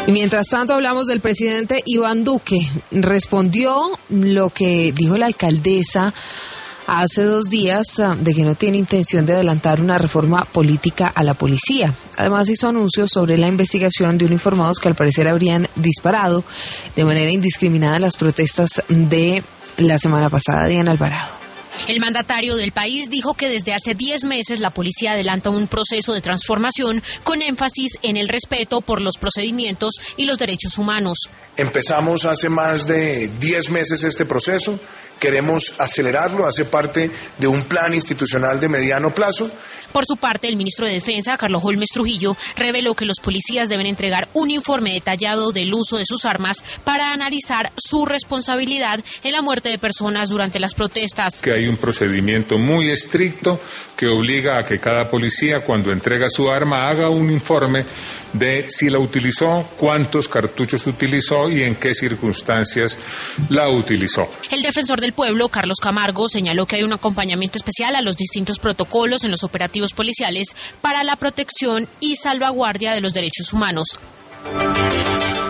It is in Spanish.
Y mientras tanto hablamos del presidente Iván Duque. Respondió lo que dijo la alcaldesa hace 2 días de que no tiene intención de adelantar una reforma política a la policía. Además hizo anuncios sobre la investigación de uniformados que al parecer habrían disparado de manera indiscriminada en las protestas de la semana pasada. Diana Alvarado. El mandatario del país dijo que desde hace 10 meses la policía adelanta un proceso de transformación con énfasis en el respeto por los procedimientos y los derechos humanos. Empezamos hace más de 10 meses este proceso, queremos acelerarlo, hace parte de un plan institucional de mediano plazo. Por su parte, el ministro de Defensa, Carlos Holmes Trujillo, reveló que los policías deben entregar un informe detallado del uso de sus armas para analizar su responsabilidad en la muerte de personas durante las protestas. Que hay un procedimiento muy estricto que obliga a que cada policía, cuando entrega su arma, haga un informe de si la utilizó, cuántos cartuchos utilizó y en qué circunstancias la utilizó. El defensor del pueblo, Carlos Camargo, señaló que hay un acompañamiento especial a los distintos protocolos en los operativos policiales para la protección y salvaguardia de los derechos humanos.